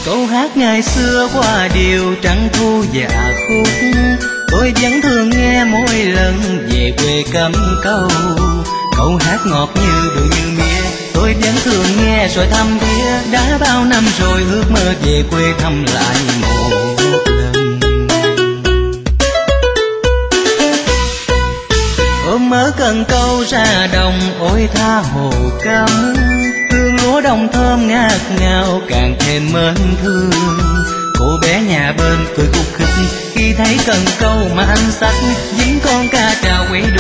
Câu hát ngày xưa qua điều trăng thu dạ khúc, tôi vẫn thường nghe mỗi lần về quê cắm câu. Câu hát ngọt như đường như mía, tôi vẫn thường nghe rồi thăm thía. Đã bao năm rồi ước mơ về quê thăm lại một lần. Ôm mớ cần câu ra đồng, ôi tha hồ cắm. Hương lúa đồng thơm ngát ngào càng thêm mến thương. Cô bé nhà bên cười khúc khích khi thấy cần câu mà anh xách dính con ca trào quay